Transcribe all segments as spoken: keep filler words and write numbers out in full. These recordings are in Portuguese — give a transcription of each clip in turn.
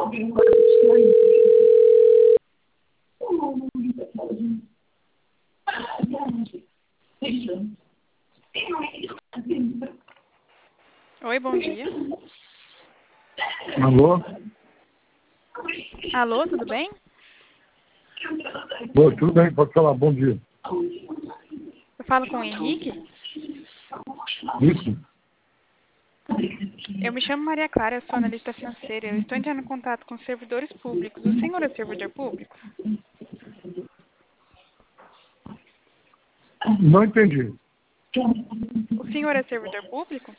Oi, bom dia. Alô? Alô, tudo bem? Oi, tudo bem, pode falar, bom dia. Eu falo com o Henrique. Isso? Eu me chamo Maria Clara, eu sou analista financeira. Eu estou entrando em contato com servidores públicos. O senhor é servidor público? Não entendi. O senhor é servidor público?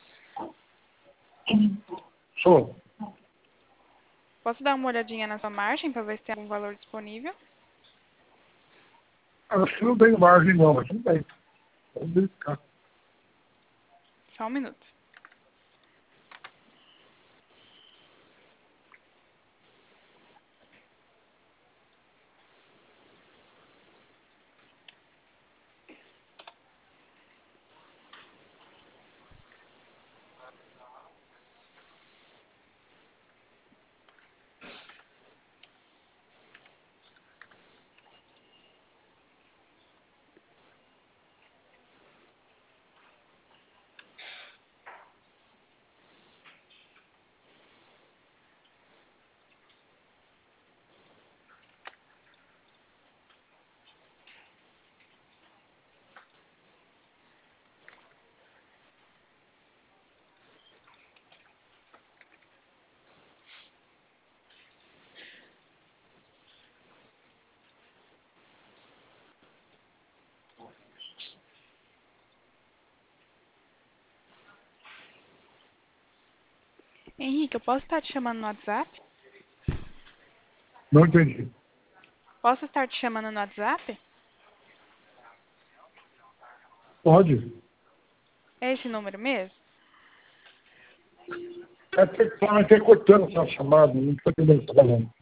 Sou. Posso dar uma olhadinha na sua margem para ver se tem algum valor disponível? Acho que não tem margem não, mas tudo bem. Vamos verificar. Só um minuto. Henrique, eu posso estar te chamando no WhatsApp? Não entendi. Posso estar te chamando no WhatsApp? Pode. É esse número mesmo? É porque está cortando essa chamada, não estou entendendo o que você está falando.